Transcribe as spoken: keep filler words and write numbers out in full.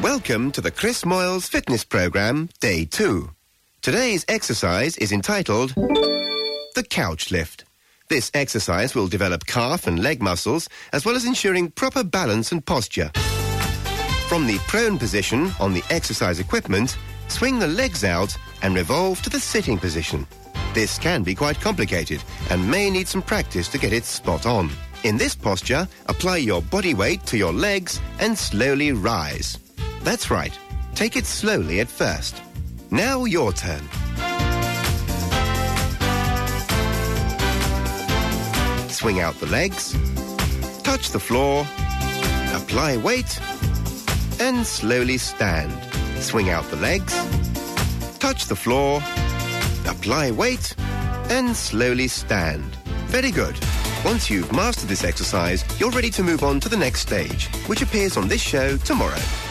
Welcome to the Chris Moyles Fitness Programme, Day two. Today's exercise is entitled the Couch Lift. This exercise will develop calf and leg muscles as well as ensuring proper balance and posture. From the prone position on the exercise equipment, swing the legs out and revolve to the sitting position. This can be quite complicated and may need some practice to get it spot on. In this posture, apply your body weight to your legs and slowly rise. That's right. Take it slowly at first. Now your turn. Swing out the legs, touch the floor, apply weight, and slowly stand. Swing out the legs, touch the floor, apply weight, and slowly stand. Very good. Once you've mastered this exercise, you're ready to move on to the next stage, which appears on this show tomorrow.